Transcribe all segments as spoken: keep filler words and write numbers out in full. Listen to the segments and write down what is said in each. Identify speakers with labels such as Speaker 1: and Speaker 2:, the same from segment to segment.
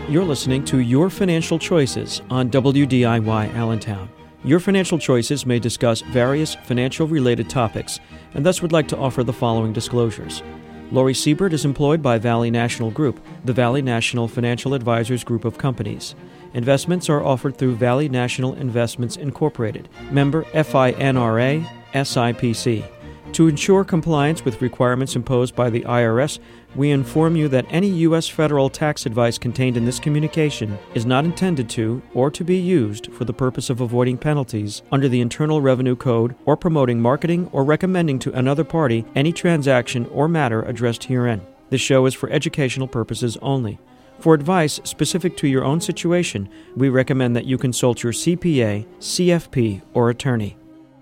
Speaker 1: You're listening to Your Financial Choices on W D I Y Allentown. Your Financial Choices may discuss various financial-related topics, and thus would like to offer the following disclosures. Lori Siebert is employed by Valley National Group, the Valley National Financial Advisors Group of companies. Investments are offered through Valley National Investments Incorporated, member FINRA, S I P C. To ensure compliance with requirements imposed by the I R S, we inform you that any U S federal tax advice contained in this communication is not intended to or to be used for the purpose of avoiding penalties under the Internal Revenue Code or promoting, marketing, or recommending to another party any transaction or matter addressed herein. This show is for educational purposes only. For advice specific to your own situation, we recommend that you consult your C P A, C F P, or attorney.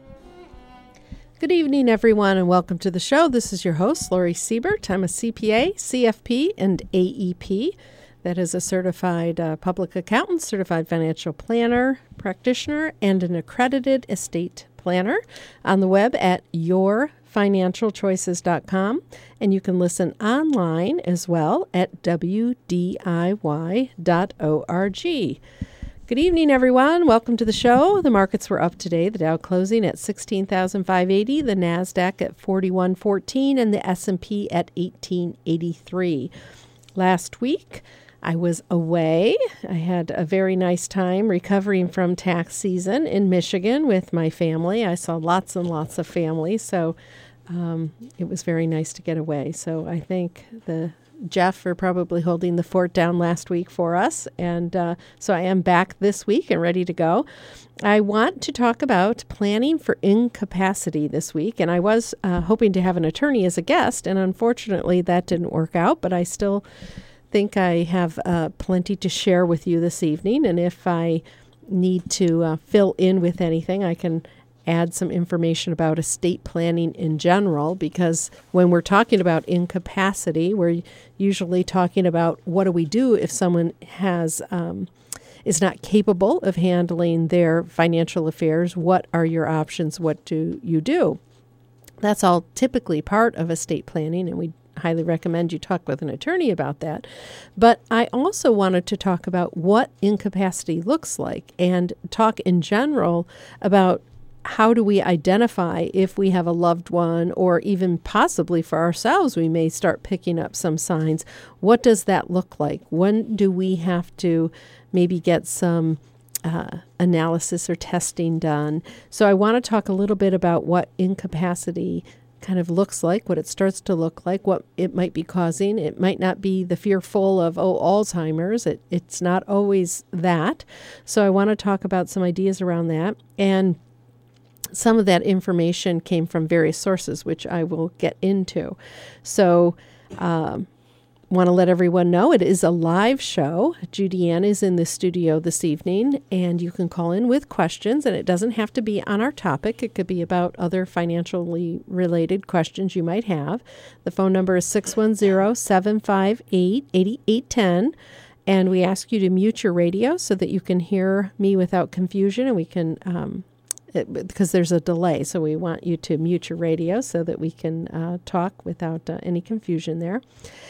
Speaker 2: Good evening, everyone, and welcome to the show. This is your host, Lori Siebert. I'm a C P A, C F P, and A E P. That is a certified uh, public accountant, certified financial planner, practitioner, and an accredited estate planner on the web at your financial choices dot com. And you can listen online as well at w d i y dot org. Good evening, everyone. Welcome to the show. The markets were up today. The Dow closing at sixteen thousand five hundred eighty, the NASDAQ at forty-one fourteen, and the S and P at eighteen eighty-three. Last week, I was away. I had a very nice time recovering from tax season in Michigan with my family. I saw lots and lots of family, so um, it was very nice to get away. So I think the Jeff for probably holding the fort down last week for us. And uh, so I am back this week and ready to go. I want to talk about planning for incapacity this week. And I was uh, hoping to have an attorney as a guest, and unfortunately that didn't work out, but I still think I have uh, plenty to share with you this evening. And if I need to uh, fill in with anything, I can add some information about estate planning in general, because when we're talking about incapacity, we're usually talking about what do we do if someone has um, is not capable of handling their financial affairs. What are your options? What do you do? That's all typically part of estate planning, and we highly recommend you talk with an attorney about that. But I also wanted to talk about what incapacity looks like and talk in general about how do we identify if we have a loved one, or even possibly for ourselves, we may start picking up some signs. What does that look like? When do we have to maybe get some uh, analysis or testing done? So I want to talk a little bit about what incapacity kind of looks like, what it starts to look like, what it might be causing. It might not be the fearful of, oh, Alzheimer's. It, it's not always that. So I want to talk about some ideas around that. And some of that information came from various sources, which I will get into. So um, want to let everyone know it is a live show. Judy Ann is in the studio this evening, and you can call in with questions, and it doesn't have to be on our topic. It could be about other financially related questions you might have. The phone number is six one zero, seven five eight, eight eight one zero, and we ask you to mute your radio so that you can hear me without confusion, and we can um, It, because there's a delay, so we want you to mute your radio so that we can uh, talk without uh, any confusion there.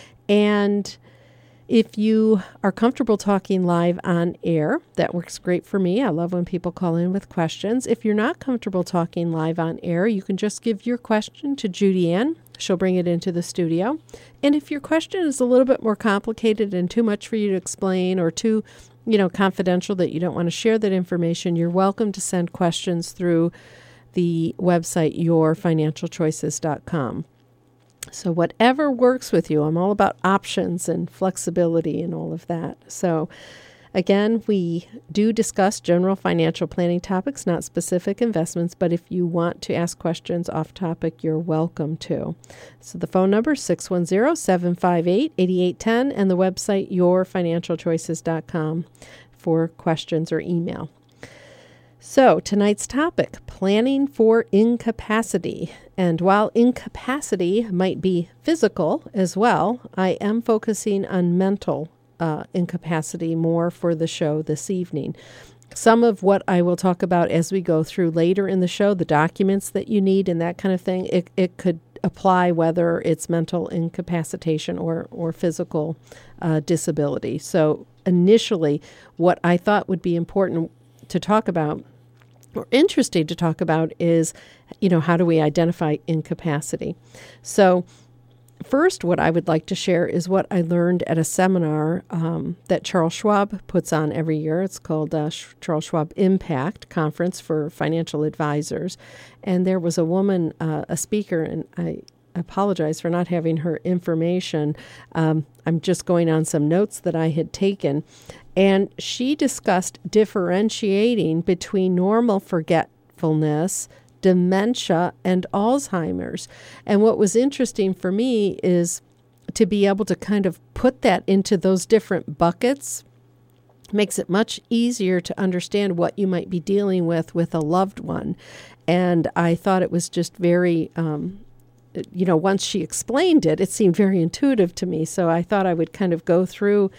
Speaker 2: And if you are comfortable talking live on air, that works great for me. I love when people call in with questions. If you're not comfortable talking live on air, you can just give your question to Judy Ann. She'll bring it into the studio. And if your question is a little bit more complicated and too much for you to explain, or too you know, confidential, that you don't want to share that information, you're welcome to send questions through the website your financial choices dot com. So whatever works with you. I'm all about options and flexibility and all of that. So again, we do discuss general financial planning topics, not specific investments, but if you want to ask questions off topic, you're welcome to. So the phone number is six one zero, seven five eight, eight eight one zero and the website your financial choices dot com for questions or email. So tonight's topic, planning for incapacity. And while incapacity might be physical as well, I am focusing on mental uh, incapacity more for the show this evening. Some of what I will talk about as we go through later in the show, the documents that you need and that kind of thing, it, it could apply whether it's mental incapacitation or, or physical uh, disability. So initially what I thought would be important to talk about or interesting to talk about is, you know, how do we identify incapacity? So first, what I would like to share is what I learned at a seminar um, that Charles Schwab puts on every year. It's called uh, Charles Schwab Impact Conference for Financial Advisors. And there was a woman, uh, a speaker, and I apologize for not having her information. Um, I'm just going on some notes that I had taken. And she discussed differentiating between normal forgetfulness, dementia, and Alzheimer's. And what was interesting for me is to be able to kind of put that into those different buckets makes it much easier to understand what you might be dealing with with a loved one. And I thought it was just very, um, you know, once she explained it, it seemed very intuitive to me. So I thought I would kind of go through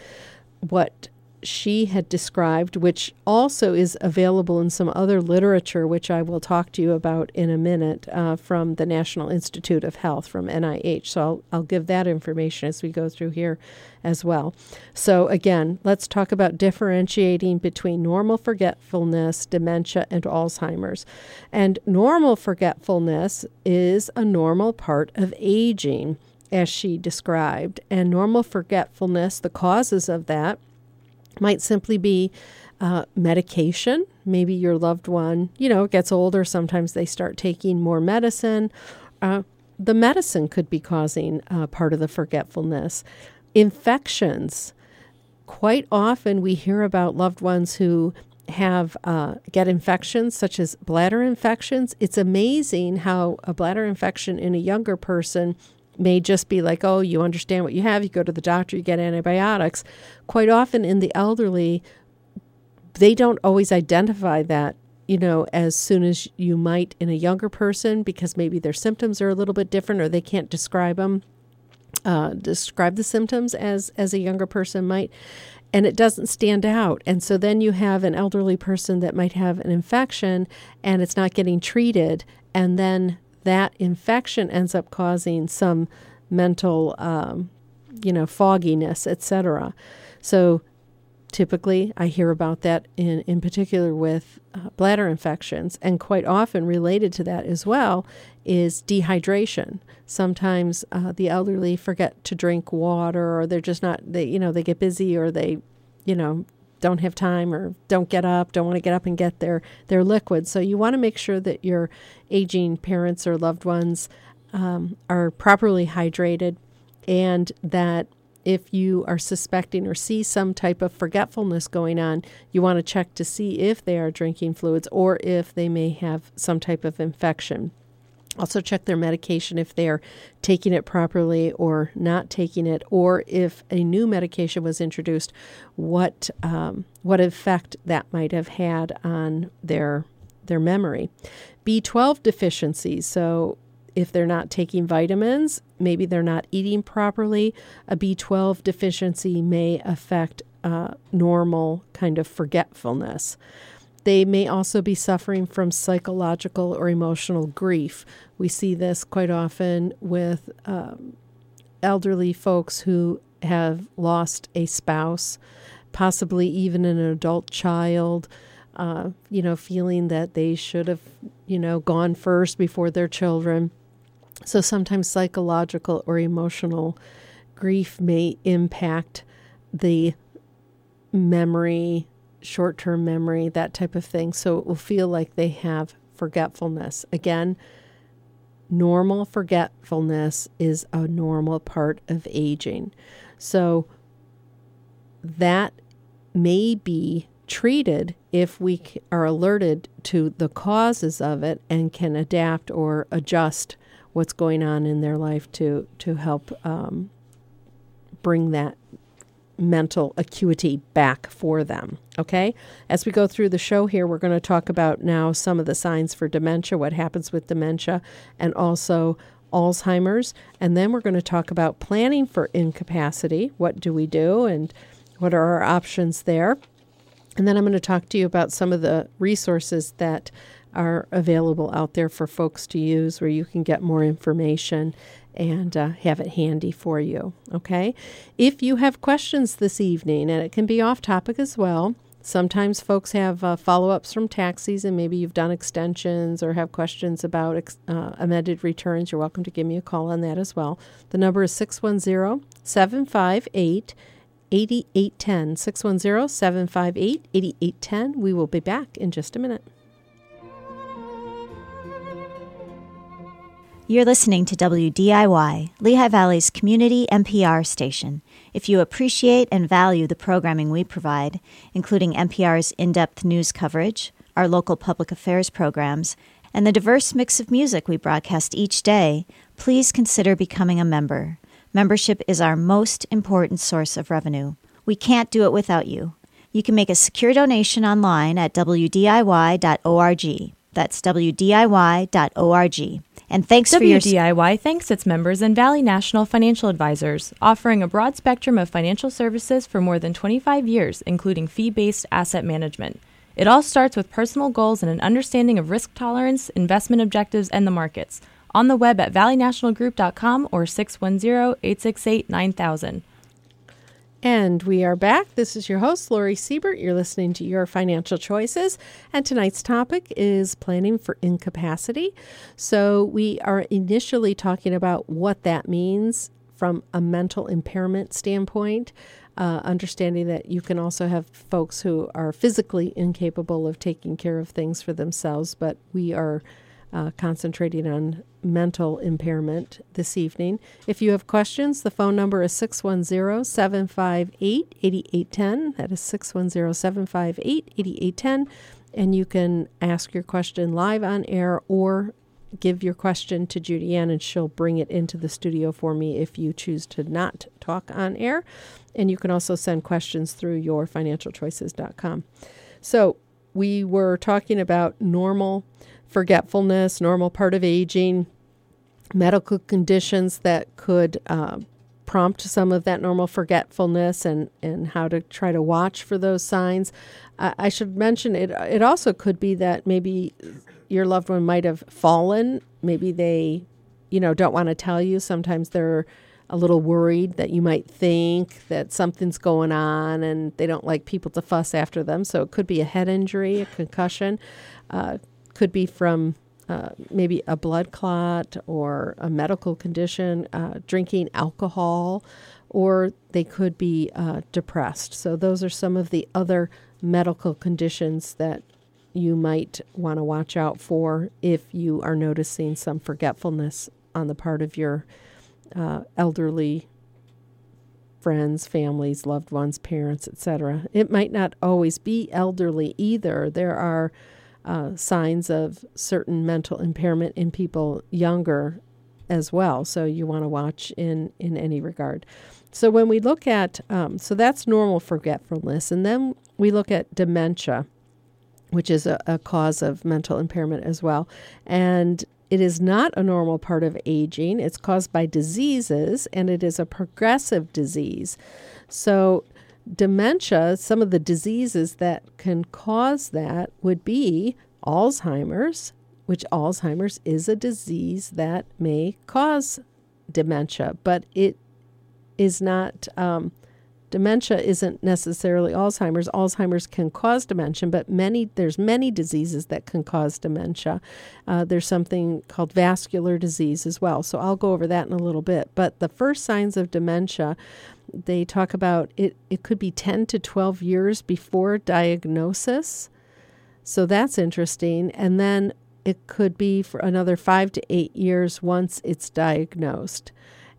Speaker 2: what she had described, which also is available in some other literature, which I will talk to you about in a minute, uh, from the National Institute of Health, from N I H. So I'll, I'll give that information as we go through here as well. So again, let's talk about differentiating between normal forgetfulness, dementia, and Alzheimer's. And normal forgetfulness is a normal part of aging, as she described. And normal forgetfulness, the causes of that, might simply be uh, medication. Maybe your loved one, you know, gets older. Sometimes they start taking more medicine. Uh, the medicine could be causing uh, part of the forgetfulness. Infections. Quite often we hear about loved ones who have uh, get infections such as bladder infections. It's amazing how a bladder infection in a younger person may just be like, oh, you understand what you have, you go to the doctor, you get antibiotics. Quite often in the elderly, they don't always identify that, you know, as soon as you might in a younger person, because maybe their symptoms are a little bit different or they can't describe them, uh, describe the symptoms as, as a younger person might, and it doesn't stand out. And so then you have an elderly person that might have an infection and it's not getting treated, and then that infection ends up causing some mental, um, you know, fogginess, et cetera. So typically I hear about that in, in particular with uh, bladder infections, and quite often related to that as well is dehydration. Sometimes uh, the elderly forget to drink water, or they're just not, they, you know, they get busy, or they, you know, don't have time, or don't get up, don't want to get up and get their, their liquids. So you want to make sure that your aging parents or loved ones um, are properly hydrated, and that if you are suspecting or see some type of forgetfulness going on, you want to check to see if they are drinking fluids or if they may have some type of infection. Also check their medication if they are taking it properly or not taking it, or if a new medication was introduced, what um, what effect that might have had on their their memory. B twelve deficiencies. So if they're not taking vitamins, maybe they're not eating properly, a B twelve deficiency may affect uh, normal kind of forgetfulness. They may also be suffering from psychological or emotional grief. We see this quite often with um, elderly folks who have lost a spouse, possibly even an adult child, uh, you know, feeling that they should have, you know, gone first before their children. So sometimes psychological or emotional grief may impact the memory, short-term memory, that type of thing. So it will feel like they have forgetfulness. Again, normal forgetfulness is a normal part of aging. So that may be treated if we are alerted to the causes of it and can adapt or adjust what's going on in their life to, to help um, bring that mental acuity back for them. Okay? As we go through the show here, we're going to talk about now some of the signs for dementia, what happens with dementia, and also Alzheimer's. And then we're going to talk about planning for incapacity. What do we do and what are our options there? And then I'm going to talk to you about some of the resources that are available out there for folks to use where you can get more information and uh, have it handy for you, okay? If you have questions this evening, and it can be off topic as well, sometimes folks have uh, follow-ups from tax season. Maybe you've done extensions or have questions about ex- uh, amended returns. You're welcome to give me a call on that as well. The number is six one zero, seven five eight, eight eight one zero, six one zero, seven five eight, eight eight one zero. We will be back in just a minute.
Speaker 3: You're listening to W D I Y, Lehigh Valley's community N P R station. If you appreciate and value the programming we provide, including N P R's in-depth news coverage, our local public affairs programs, and the diverse mix of music we broadcast each day, please consider becoming a member. Membership is our most important source of revenue. We can't do it without you. You can make a secure donation online at w d i y dot org. That's w d i y dot org. And thanks for your...
Speaker 4: W D I Y thanks its members and Valley National Financial Advisors, offering a broad spectrum of financial services for more than twenty-five years, including fee-based asset management. It all starts with personal goals and an understanding of risk tolerance, investment objectives, and the markets. On the web at valley national group dot com or six one zero, eight six eight, nine thousand.
Speaker 2: And we are back. This is your host, Lori Siebert. You're listening to Your Financial Choices. And tonight's topic is planning for incapacity. So we are initially talking about what that means from a mental impairment standpoint, uh, understanding that you can also have folks who are physically incapable of taking care of things for themselves, but we are Uh, concentrating on mental impairment this evening. If you have questions, the phone number is six one zero, seven five eight, eight eight one zero. That is six one zero, seven five eight, eight eight one zero. And you can ask your question live on air or give your question to Judy Ann and she'll bring it into the studio for me if you choose to not talk on air. And you can also send questions through your financial choices dot com. So we were talking about normal forgetfulness, normal part of aging, medical conditions that could uh, prompt some of that normal forgetfulness, and, and how to try to watch for those signs. Uh, I should mention it. It also could be that maybe your loved one might have fallen. Maybe they, you know, don't want to tell you. Sometimes they're a little worried that you might think that something's going on, and they don't like people to fuss after them. So it could be a head injury, a concussion. Uh, could be from uh, maybe a blood clot or a medical condition, uh, drinking alcohol, or they could be uh, depressed. So those are some of the other medical conditions that you might want to watch out for if you are noticing some forgetfulness on the part of your uh, elderly friends, families, loved ones, parents, et cetera. It might not always be elderly either. There are Uh, signs of certain mental impairment in people younger as well. So you want to watch in, in any regard. So when we look at, um, so that's normal forgetfulness. And then we look at dementia, which is a, a cause of mental impairment as well. And it is not a normal part of aging. It's caused by diseases, and it is a progressive disease. So dementia, some of the diseases that can cause that would be Alzheimer's, which Alzheimer's is a disease that may cause dementia, but it is not, um, dementia isn't necessarily Alzheimer's. Alzheimer's can cause dementia, but many there's many diseases that can cause dementia. Uh, there's something called vascular disease as well. So I'll go over that in a little bit. But the first signs of dementia, they talk about it, it could be ten to twelve years before diagnosis. So that's interesting. And then it could be for another five to eight years once it's diagnosed.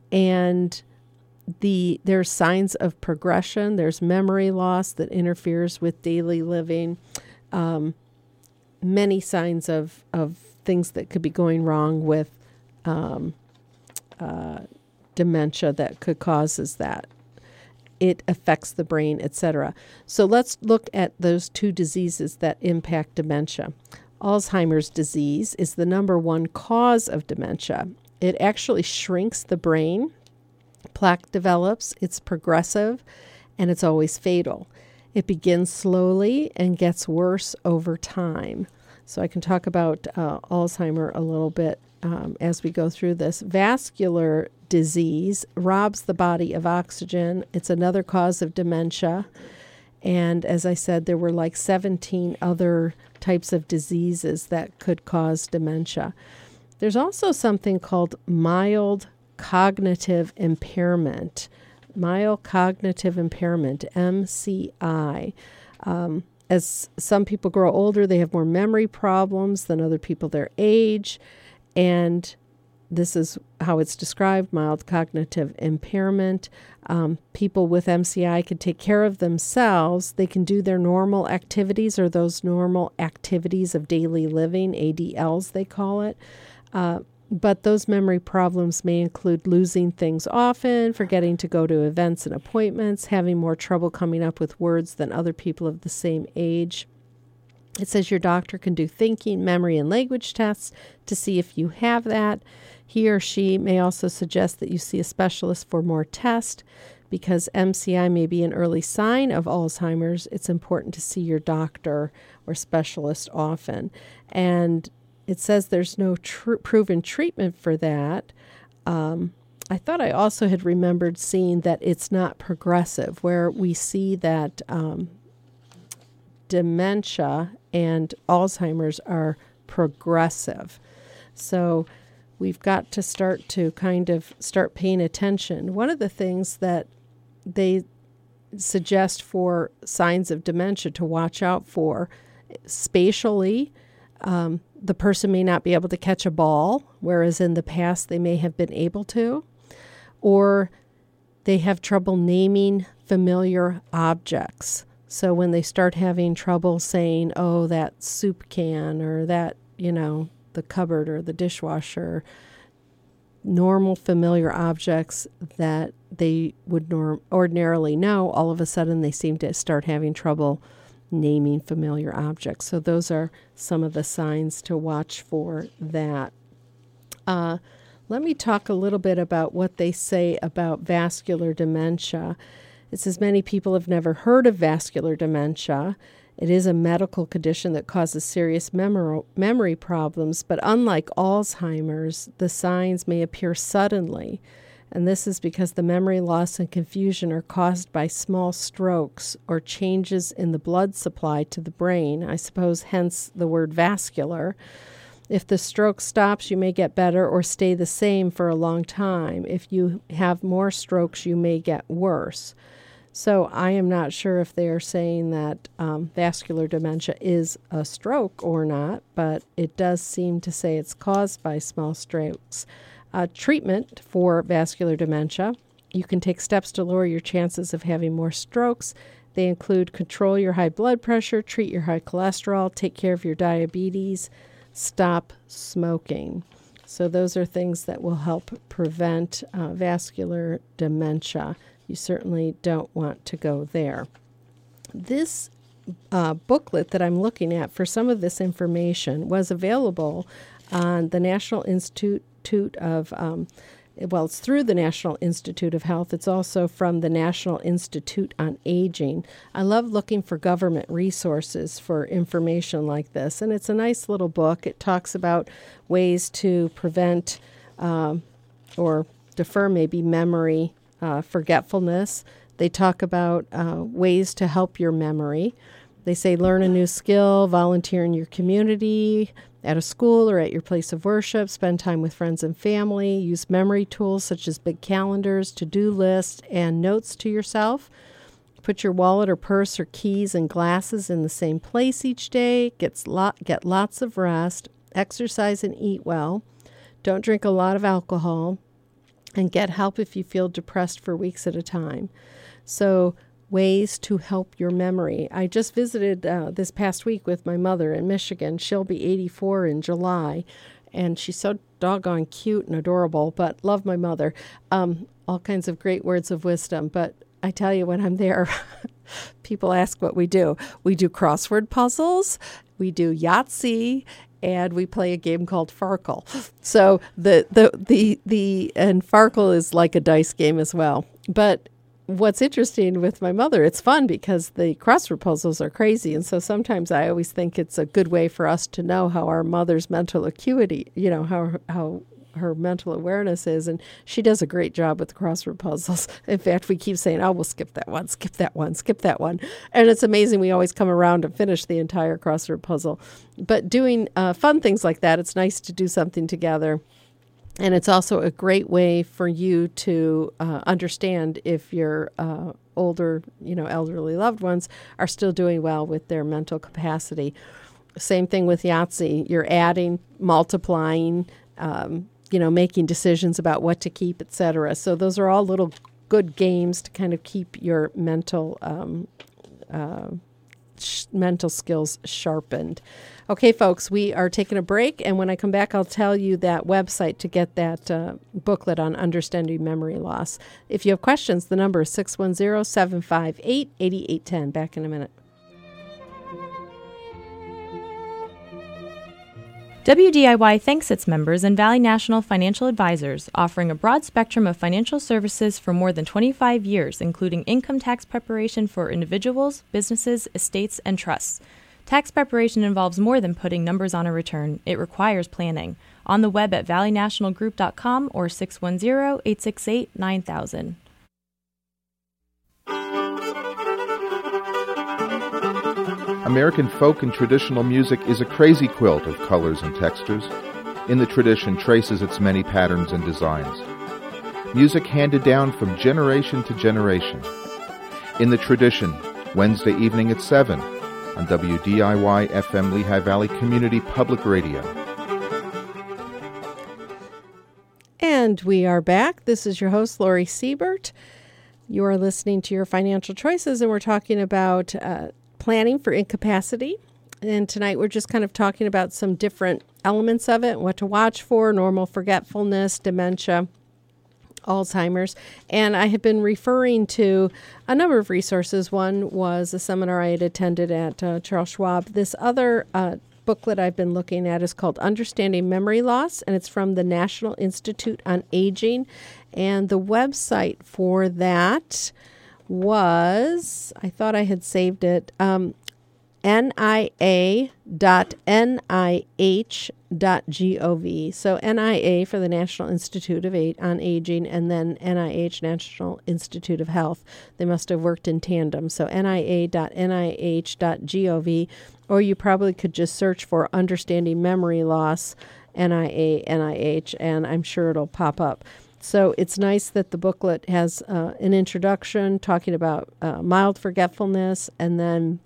Speaker 2: And the there's signs of progression. There's memory loss that interferes with daily living. Um, many signs of, of things that could be going wrong with um, uh, dementia that could causes that. It affects the brain, et cetera. So let's look at those two diseases that impact dementia. Alzheimer's disease is the number one cause of dementia. It actually shrinks the brain. Plaque develops, it's progressive, and it's always fatal. It begins slowly and gets worse over time. So I can talk about uh, Alzheimer a little bit um, as we go through this. Vascular disease robs the body of oxygen. It's another cause of dementia. And as I said, there were like seventeen other types of diseases that could cause dementia. There's also something called mild cognitive impairment. Mild cognitive impairment, M C I. Um, as some people grow older, they have more memory problems than other people their age. And this is how it's described, mild cognitive impairment. Um, people with M C I can take care of themselves. They can do their normal activities, or those normal activities of daily living, A D Ls they call it. Uh, but those memory problems may include losing things often, forgetting to go to events and appointments, having more trouble coming up with words than other people of the same age. It says your doctor can do thinking, memory, and language tests to see if you have that. He or she may also suggest that you see a specialist for more tests. Because M C I may be an early sign of Alzheimer's, it's important to see your doctor or specialist often. And it says there's no tr- proven treatment for that. Um, I thought I also had remembered seeing that it's not progressive, where we see that um, dementia and Alzheimer's are progressive. So we've got to start to kind of start paying attention. One of the things that they suggest for signs of dementia to watch out for, spatially, um, the person may not be able to catch a ball, whereas in the past they may have been able to, or they have trouble naming familiar objects. So when they start having trouble saying, oh, that soup can, or that, you know, the cupboard or the dishwasher, normal familiar objects that they would norm- ordinarily know, all of a sudden they seem to start having trouble naming familiar objects. So those are some of the signs to watch for that. Uh, let me talk a little bit about what they say about vascular dementia. It says many people have never heard of vascular dementia. It is a medical condition that causes serious memor- memory problems, but unlike Alzheimer's, the signs may appear suddenly. And this is because the memory loss and confusion are caused by small strokes or changes in the blood supply to the brain. I suppose hence the word vascular. If the stroke stops, you may get better or stay the same for a long time. If you have more strokes, you may get worse. So I am not sure if they are saying that um, vascular dementia is a stroke or not, but it does seem to say it's caused by small strokes. Uh, treatment for vascular dementia. You can take steps to lower your chances of having more strokes. They include control your high blood pressure, treat your high cholesterol, take care of your diabetes, stop smoking. So those are things that will help prevent uh, vascular dementia. You certainly don't want to go there. This uh, booklet that I'm looking at for some of this information was available on the National Institute of, um, well, it's through the National Institute of Health. It's also from the National Institute on Aging. I love looking for government resources for information like this, and it's a nice little book. It talks about ways to prevent um, or defer maybe memory uh, forgetfulness. They talk about uh, ways to help your memory. They say learn a new skill, volunteer in your community, at a school or at your place of worship, spend time with friends and family, use memory tools such as big calendars, to-do lists, and notes to yourself. Put your wallet or purse or keys and glasses in the same place each day. Get, lot, get lots of rest, exercise and eat well. Don't drink a lot of alcohol, and get help if you feel depressed for weeks at a time. So ways to help your memory. I just visited uh, this past week with my mother in Michigan. She'll be eighty-four in July, and she's so doggone cute and adorable, but love my mother. Um, all kinds of great words of wisdom, but I tell you, when I'm there, people ask what we do. We do crossword puzzles, we do Yahtzee, and we play a game called Farkle. So the, the, the, the, and Farkle is like a dice game as well. But what's interesting with my mother, it's fun because the crossword puzzles are crazy. And so sometimes I always think it's a good way for us to know how our mother's mental acuity, you know, how how her mental awareness is. And she does a great job with the crossword puzzles. In fact, we keep saying, oh, we'll skip that one, skip that one, skip that one. And it's amazing. We always come around and finish the entire crossword puzzle. But doing uh, fun things like that, it's nice to do something together. And it's also a great way for you to uh, understand if your uh, older, you know, elderly loved ones are still doing well with their mental capacity. Same thing with Yahtzee. You're adding, multiplying, um, you know, making decisions about what to keep, et cetera. So those are all little good games to kind of keep your mental um, uh, sh- mental skills sharpened. Okay, folks, we are taking a break, and when I come back, I'll tell you that website to get that uh, booklet on understanding memory loss. If you have questions, the number is six one zero, seven five eight, eight eight one zero. Back in a minute.
Speaker 4: W D I Y thanks its members and Valley National Financial Advisors, offering a broad spectrum of financial services for more than twenty-five years, including income tax preparation for individuals, businesses, estates, and trusts. Tax preparation involves more than putting numbers on a return. It requires planning. On the web at valley national group dot com or six one zero, eight six eight, nine thousand.
Speaker 5: American folk and traditional music is a crazy quilt of colors and textures. In the tradition traces its many patterns and designs. Music handed down from generation to generation. In the tradition, Wednesday evening at seven on W D I Y F M Lehigh Valley Community Public Radio.
Speaker 2: And we are back. This is your host, Lori Siebert. You are listening to Your Financial Choices, and we're talking about uh, planning for incapacity. And tonight we're just kind of talking about some different elements of it, what to watch for, normal forgetfulness, dementia, Alzheimer's. And I have been referring to a number of resources. One was a seminar I had attended at uh, Charles Schwab. This other uh, booklet I've been looking at is called Understanding Memory Loss, and it's from the National Institute on Aging. And the website for that was, I thought I had saved it, um, N I A dot N I H dot gov. So N I A for the National Institute of A- on Aging, and then N I H, National Institute of Health. They must have worked in tandem. So N I A dot N I H dot gov, or you probably could just search for Understanding Memory Loss, N I A, N I H, and I'm sure it'll pop up. So it's nice that the booklet has uh, an introduction talking about uh, mild forgetfulness, and then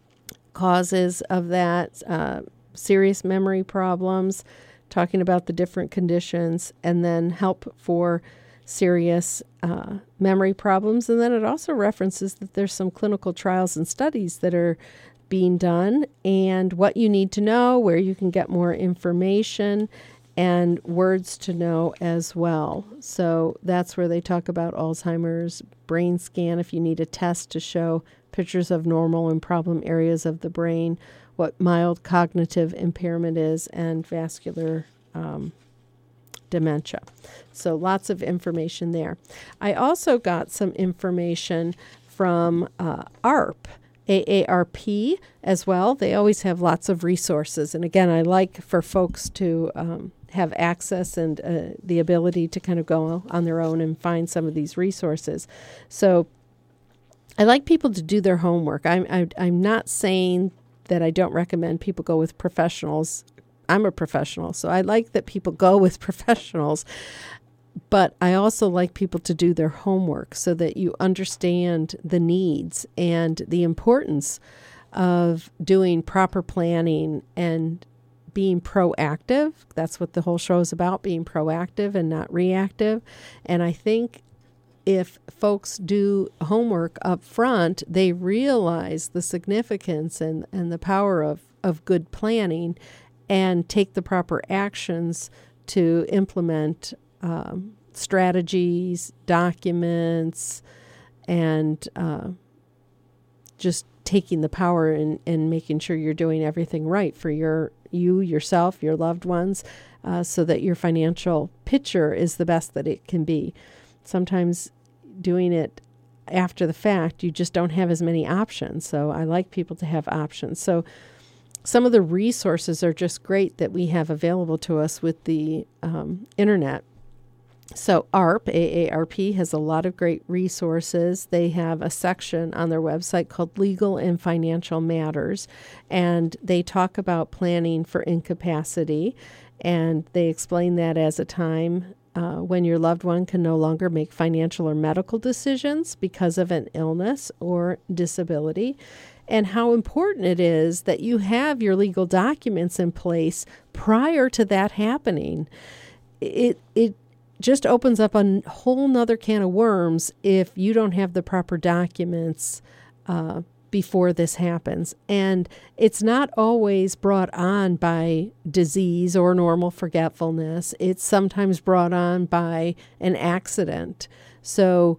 Speaker 2: causes of that, uh, serious memory problems, talking about the different conditions, and then help for serious uh, memory problems. And then it also references that there's some clinical trials and studies that are being done, and what you need to know, where you can get more information, and words to know as well. So that's where they talk about Alzheimer's, brain scan if you need a test to show pictures of normal and problem areas of the brain, what mild cognitive impairment is, and vascular um, dementia. So lots of information there. I also got some information from uh, A A R P, A A R P as well. They always have lots of resources. And again, I like for folks to um, have access and uh, the ability to kind of go on their own and find some of these resources. So I like people to do their homework. I'm, I, I'm not saying that I don't recommend people go with professionals. I'm a professional, so I like that people go with professionals. But I also like people to do their homework so that you understand the needs and the importance of doing proper planning and being proactive. That's what the whole show is about, being proactive and not reactive. And I think if folks do homework up front, they realize the significance and, and the power of, of good planning and take the proper actions to implement um, strategies, documents, and uh, just taking the power and, and making sure you're doing everything right for your you, yourself, your loved ones, uh, so that your financial picture is the best that it can be. Sometimes doing it after the fact, you just don't have as many options. So I like people to have options. So some of the resources are just great that we have available to us with the um, internet. So A A R P, A A R P, has a lot of great resources. They have a section on their website called Legal and Financial Matters, and they talk about planning for incapacity, and they explain that as a time uh, when your loved one can no longer make financial or medical decisions because of an illness or disability, and how important it is that you have your legal documents in place prior to that happening. It it just opens up a whole nother can of worms if you don't have the proper documents uh, before this happens. And it's not always brought on by disease or normal forgetfulness. It's sometimes brought on by an accident. So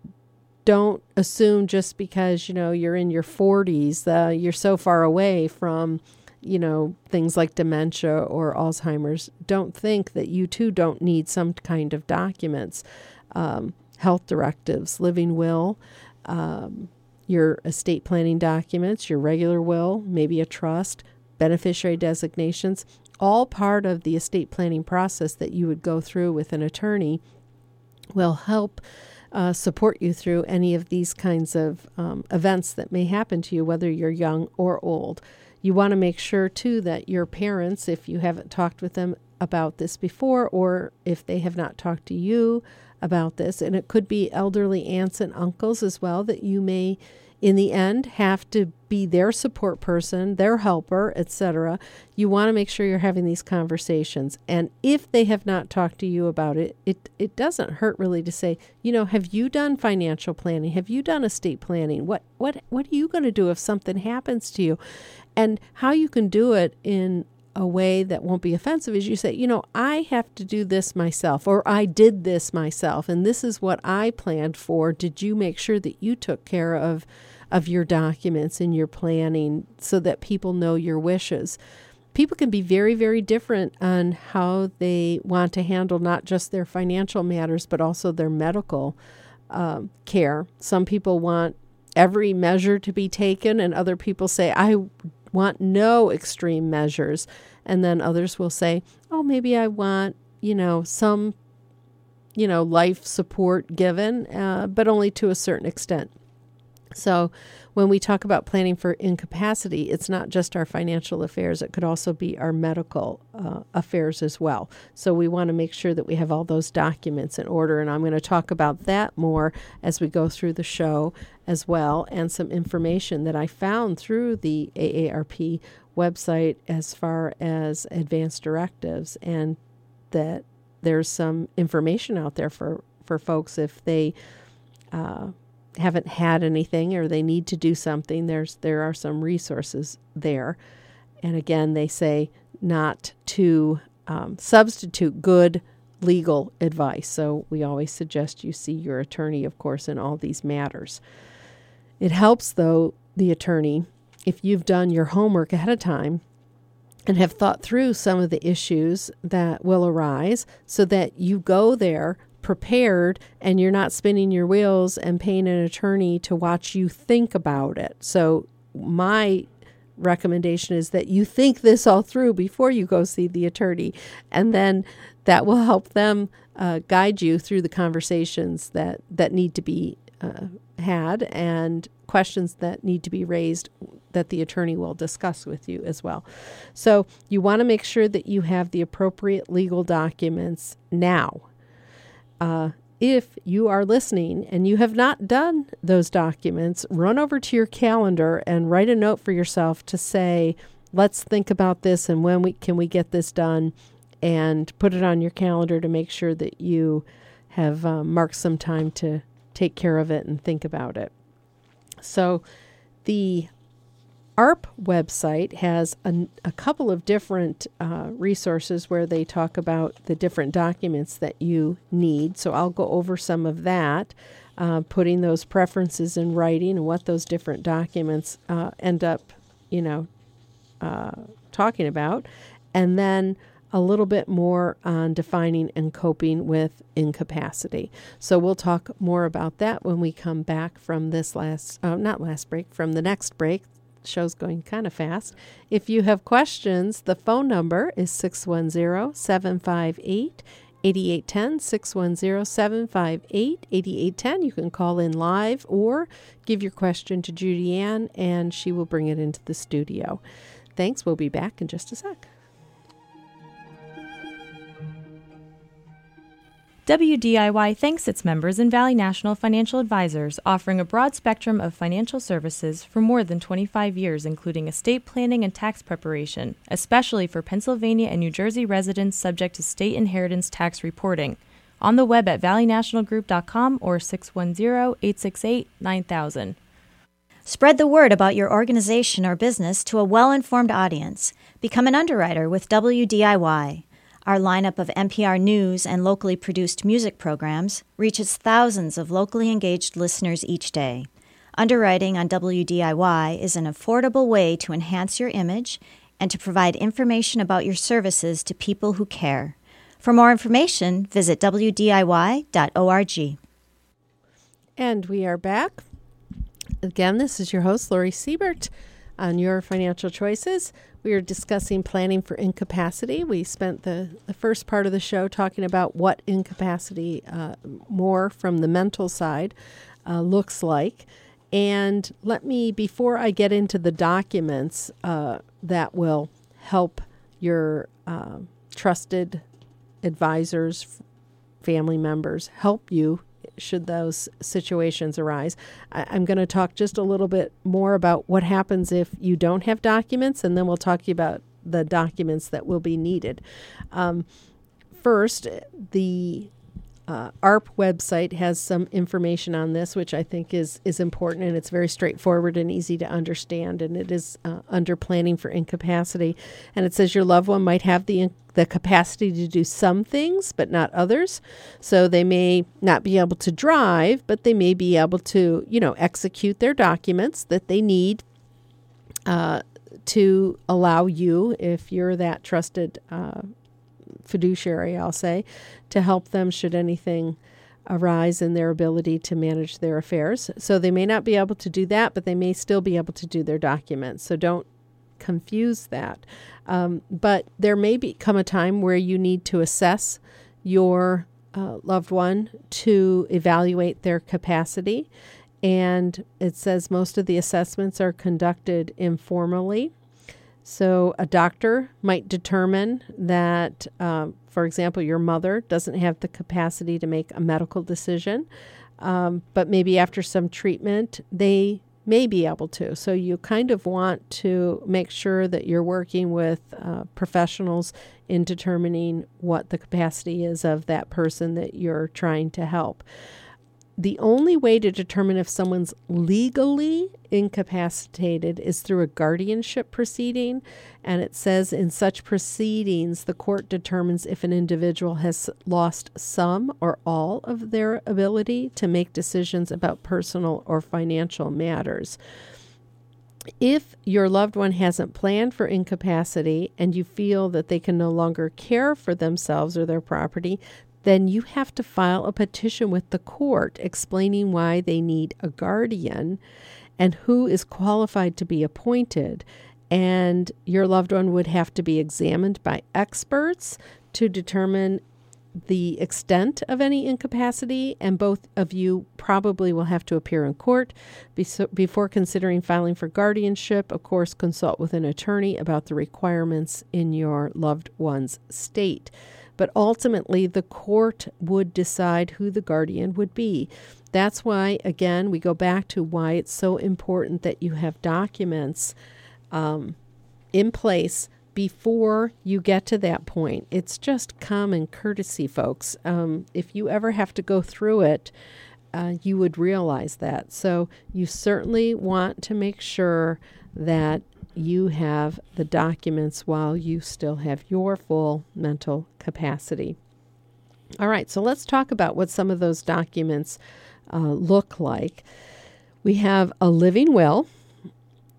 Speaker 2: don't assume just because, you know, you're in your forties, uh, you're so far away from, you know, things like dementia or Alzheimer's. Don't think that you too don't need some kind of documents, um, health directives, living will, um, your estate planning documents, your regular will, maybe a trust, beneficiary designations, all part of the estate planning process that you would go through with an attorney will help uh, support you through any of these kinds of um, events that may happen to you, whether you're young or old. You want to make sure, too, that your parents, if you haven't talked with them about this before, or if they have not talked to you about this, and it could be elderly aunts and uncles as well, that you may, in the end, have to be their support person, their helper, et cetera. You want to make sure you're having these conversations. And if they have not talked to you about it, it, it doesn't hurt really to say, you know, have you done financial planning? Have you done estate planning? What what what are you going to do if something happens to you? And how you can do it in a way that won't be offensive is you say, you know, I have to do this myself, or I did this myself, and this is what I planned for. Did you make sure that you took care of of your documents and your planning so that people know your wishes? People can be very, very different on how they want to handle not just their financial matters, but also their medical um, care. Some people want every measure to be taken, and other people say, I want no extreme measures. And then others will say, oh, maybe I want, you know, some, you know, life support given, uh, but only to a certain extent. So when we talk about planning for incapacity, it's not just our financial affairs. It could also be our medical uh, affairs as well. So we want to make sure that we have all those documents in order. And I'm going to talk about that more as we go through the show as well, and some information that I found through the A A R P website as far as advanced directives, and that there's some information out there for, for folks if they uh, haven't had anything or they need to do something. There's there are some resources there. And again, they say not to um, substitute good legal advice. So we always suggest you see your attorney, of course, in all these matters. It helps, though, the attorney, if you've done your homework ahead of time and have thought through some of the issues that will arise, so that you go there prepared and you're not spinning your wheels and paying an attorney to watch you think about it. So my recommendation is that you think this all through before you go see the attorney, and then that will help them uh, guide you through the conversations that, that need to be uh, had, and questions that need to be raised that the attorney will discuss with you as well. So you want to make sure that you have the appropriate legal documents now. Uh, if you are listening and you have not done those documents, run over to your calendar and write a note for yourself to say, let's think about this and when we can we get this done, and put it on your calendar to make sure that you have uh, marked some time to take care of it and think about it. So the A R P website has a, a couple of different uh, resources where they talk about the different documents that you need. So I'll go over some of that, uh, putting those preferences in writing and what those different documents uh, end up, you know, uh, talking about. And then a little bit more on defining and coping with incapacity. So we'll talk more about that when we come back from this last, uh, not last break, from the next break. Show's going kind of fast. If you have questions, the phone number is six one zero, seven five eight, eight eight one zero, six one zero, seven five eight, eight eight one zero. You can call in live or give your question to Judy Ann, and she will bring it into the studio. Thanks. We'll be back in just a sec.
Speaker 4: W D I Y thanks its members and Valley National Financial Advisors, offering a broad spectrum of financial services for more than twenty-five years, including estate planning and tax preparation, especially for Pennsylvania and New Jersey residents subject to state inheritance tax reporting. On the web at valley national group dot com or six one zero, eight six eight, nine thousand.
Speaker 3: Spread the word about your organization or business to a well-informed audience. Become an underwriter with W D I Y. Our lineup of N P R news and locally produced music programs reaches thousands of locally engaged listeners each day. Underwriting on W D I Y is an affordable way to enhance your image and to provide information about your services to people who care. For more information, visit w d i y dot org.
Speaker 2: And we are back. Again, this is your host, Lori Siebert, on Your Financial Choices. We are discussing planning for incapacity. We spent the, the first part of the show talking about what incapacity, uh, more from the mental side, uh, looks like. And let me, before I get into the documents uh, that will help your uh, trusted advisors, family members, help you should those situations arise. I, I'm going to talk just a little bit more about what happens if you don't have documents, and then we'll talk to you about the documents that will be needed. Um, first, the uh, A R P website has some information on this, which I think is, is important, and it's very straightforward and easy to understand, and it is uh, under planning for incapacity. And it says your loved one might have the the capacity to do some things, but not others. So they may not be able to drive, but they may be able to, you know, execute their documents that they need uh, to allow you, if you're that trusted uh, fiduciary, I'll say, to help them should anything arise in their ability to manage their affairs. So they may not be able to do that, but they may still be able to do their documents. So don't confuse that. Um, but there may be come a time where you need to assess your uh, loved one to evaluate their capacity. And it says most of the assessments are conducted informally. So a doctor might determine that, um, for example, your mother doesn't have the capacity to make a medical decision, um, but maybe after some treatment, they may be able to. So you kind of want to make sure that you're working with uh, professionals in determining what the capacity is of that person that you're trying to help. The only way to determine if someone's legally incapacitated is through a guardianship proceeding, and it says in such proceedings, the court determines if an individual has lost some or all of their ability to make decisions about personal or financial matters. If your loved one hasn't planned for incapacity and you feel that they can no longer care for themselves or their property, then you have to file a petition with the court explaining why they need a guardian and who is qualified to be appointed. And your loved one would have to be examined by experts to determine the extent of any incapacity, and both of you probably will have to appear in court. Before considering filing for guardianship, of course, consult with an attorney about the requirements in your loved one's state. But ultimately, the court would decide who the guardian would be. That's why, again, we go back to why it's so important that you have documents um, in place before you get to that point. It's just common courtesy, folks. Um, if you ever have to go through it, uh, you would realize that. So you certainly want to make sure that you have the documents while you still have your full mental capacity. All right, so let's talk about what some of those documents uh, look like. We have a living will,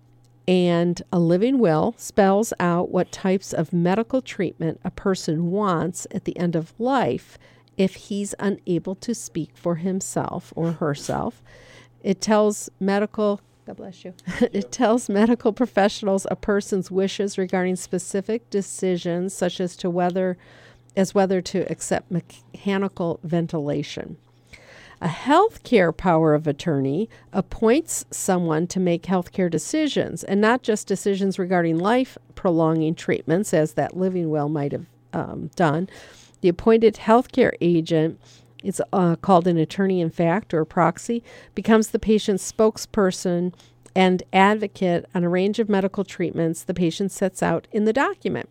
Speaker 2: And a living will spells out what types of medical treatment a person wants at the end of life if he's unable to speak for himself or herself. It tells medical, God bless you, it tells medical professionals a person's wishes regarding specific decisions, such as to whether, as whether to accept mechanical ventilation. A healthcare power of attorney appoints someone to make healthcare decisions, and not just decisions regarding life-prolonging treatments, as that living will might have um, done. The appointed healthcare agent, it's uh, called an attorney in fact or proxy, becomes the patient's spokesperson and advocate on a range of medical treatments the patient sets out in the document.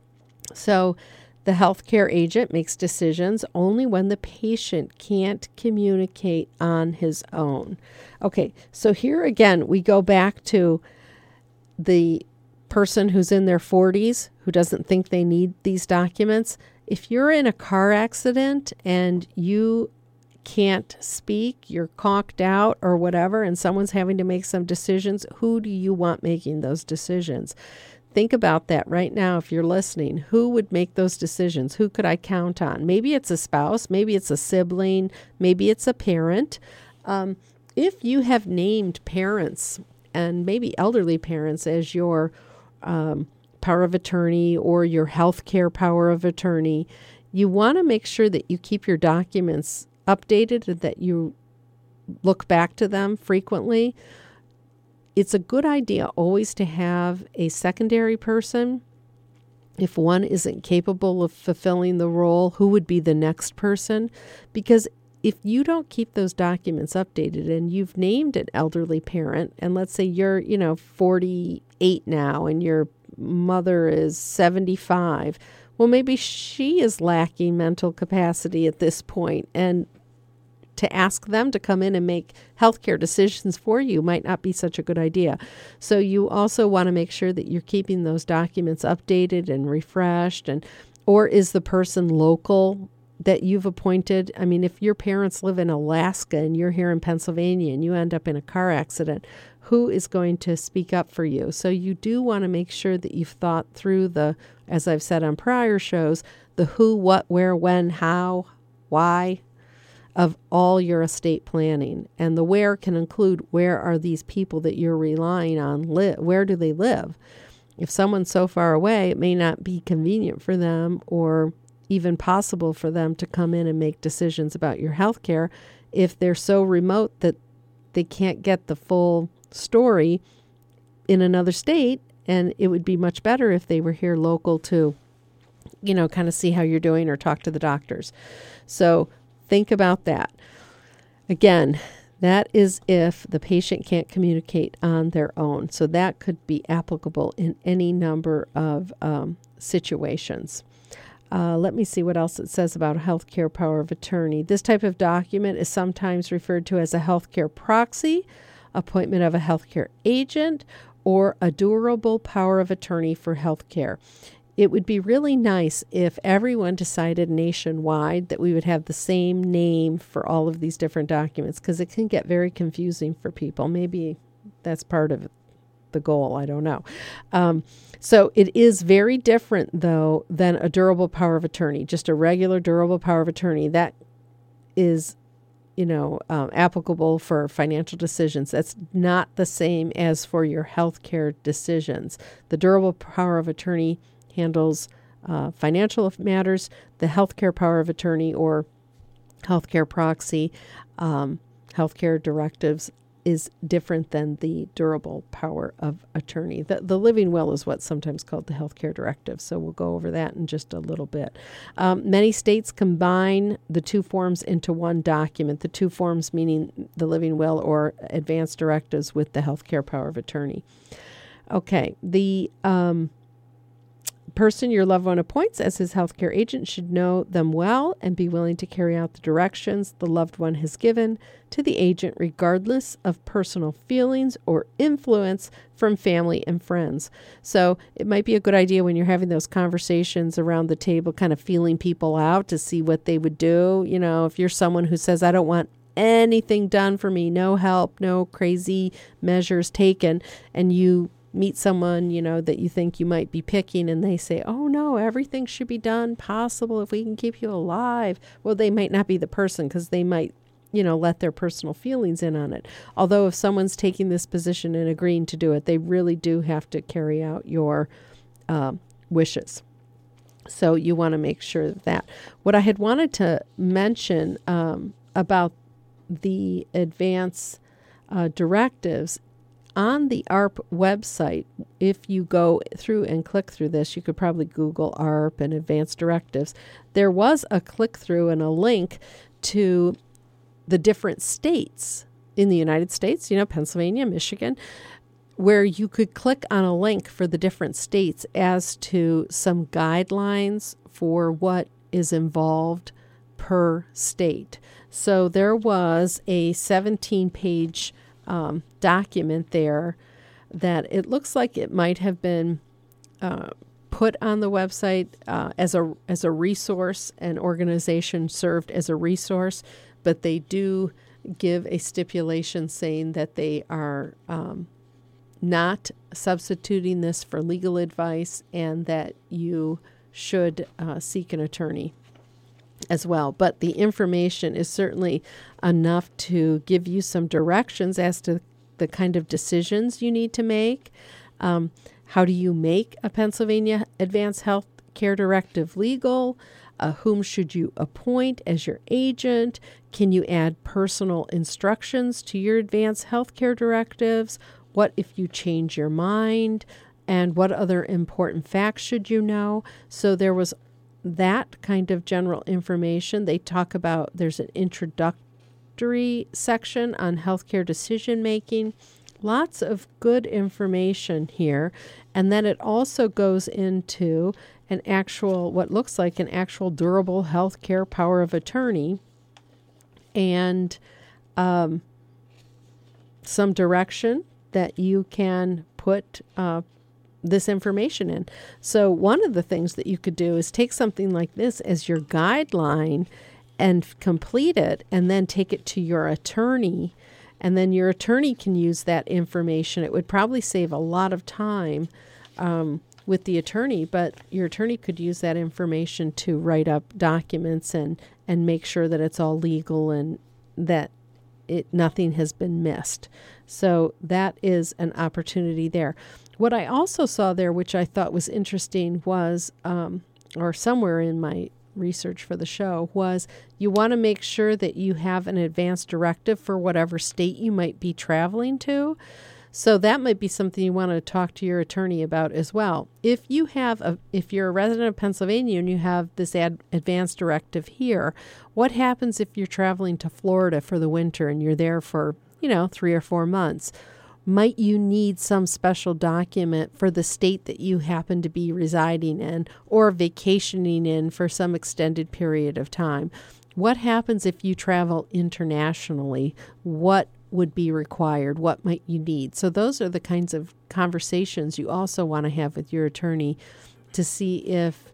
Speaker 2: So the healthcare agent makes decisions only when the patient can't communicate on his own. Okay, so here again, we go back to the person who's in their forties who doesn't think they need these documents. If you're in a car accident and you can't speak, you're conked out or whatever, and someone's having to make some decisions, who do you want making those decisions? Think about that right now if you're listening. Who would make those decisions? Who could I count on? Maybe it's a spouse. Maybe it's a sibling. Maybe it's a parent. Um, if you have named parents and maybe elderly parents as your um, power of attorney or your healthcare power of attorney, you want to make sure that you keep your documents updated and that you look back to them frequently. It's a good idea always to have a secondary person. If one isn't capable of fulfilling the role, who would be the next person? Because if you don't keep those documents updated and you've named an elderly parent, and let's say you're, you know, forty-eight now and your mother is seventy-five, well, maybe she is lacking mental capacity at this point, and to ask them to come in and make healthcare decisions for you might not be such a good idea. So you also want to make sure that you're keeping those documents updated and refreshed. And or is the person local that you've appointed? I mean, if your parents live in Alaska and you're here in Pennsylvania and you end up in a car accident, who is going to speak up for you? So you do want to make sure that you've thought through the, as I've said on prior shows, the who, what, where, when, how, why, of all your estate planning. And the where can include where are these people that you're relying on live? Where do they live? If someone's so far away, it may not be convenient for them or even possible for them to come in and make decisions about your health care if they're so remote that they can't get the full story in another state. And it would be much better if they were here local to, you know, kind of see how you're doing or talk to the doctors. So think about that. Again, that is if the patient can't communicate on their own. So that could be applicable in any number of um, situations. Uh, let me see what else it says about a healthcare power of attorney. This type of document is sometimes referred to as a healthcare proxy, appointment of a healthcare agent, or a durable power of attorney for healthcare. It would be really nice if everyone decided nationwide that we would have the same name for all of these different documents, because it can get very confusing for people. Maybe that's part of the goal. I don't know. Um, so it is very different, though, than a durable power of attorney, just a regular durable power of attorney. That is, you know, um, applicable for financial decisions. That's not the same as for your healthcare decisions. The durable power of attorney handles uh, financial matters. The healthcare power of attorney or healthcare proxy, um, healthcare directives is different than the durable power of attorney. The, the living will is what's sometimes called the healthcare directive. So we'll go over that in just a little bit. Um, many states combine the two forms into one document, the two forms meaning the living will or advance directives with the healthcare power of attorney. Okay, the um, person your loved one appoints as his healthcare agent should know them well and be willing to carry out the directions the loved one has given to the agent, regardless of personal feelings or influence from family and friends. So it might be a good idea when you're having those conversations around the table, kind of feeling people out to see what they would do. You know, if you're someone who says, I don't want anything done for me, no help, no crazy measures taken, and you meet someone, you know, that you think you might be picking, and they say, oh no, everything should be done possible if we can keep you alive. Well, they might not be the person, because they might, you know, let their personal feelings in on it. Although if someone's taking this position and agreeing to do it, they really do have to carry out your uh, wishes. So you want to make sure of that. What I had wanted to mention um, about the advance uh, directives, on the A A R P website, if you go through and click through this, you could probably Google A A R P and advanced directives. There was a click through and a link to the different states in the United States, you know, Pennsylvania, Michigan, where you could click on a link for the different states as to some guidelines for what is involved per state. So there was a seventeen-page um, document there that it looks like it might have been uh, put on the website uh, as a as a resource. An organization served as a resource, but they do give a stipulation saying that they are um, not substituting this for legal advice, and that you should uh, seek an attorney as well. But the information is certainly enough to give you some directions as to the kind of decisions you need to make. Um, how do you make a Pennsylvania Advanced Health Care Directive legal? Uh, whom should you appoint as your agent? Can you add personal instructions to your advanced health care directives? What if you change your mind? And what other important facts should you know? So there was that kind of general information. They talk about, there's an introductory section on healthcare decision making. Lots of good information here. And then it also goes into an actual, what looks like an actual durable healthcare power of attorney, and um, some direction that you can put uh, this information in. So one of the things that you could do is take something like this as your guideline and f- complete it, and then take it to your attorney, and then your attorney can use that information. It would probably save a lot of time um, with the attorney, but your attorney could use that information to write up documents and, and make sure that it's all legal and that it nothing has been missed. So that is an opportunity there. What I also saw there, which I thought was interesting, was, um, or somewhere in my research for the show, was you want to make sure that you have an advance directive for whatever state you might be traveling to. So that might be something you want to talk to your attorney about as well. If you have a, if you're a resident of Pennsylvania and you have this ad, advance directive here, what happens if you're traveling to Florida for the winter and you're there for, you know, three or four months? Might you need some special document for the state that you happen to be residing in or vacationing in for some extended period of time? What happens if you travel internationally? What would be required? What might you need? So those are the kinds of conversations you also want to have with your attorney to see if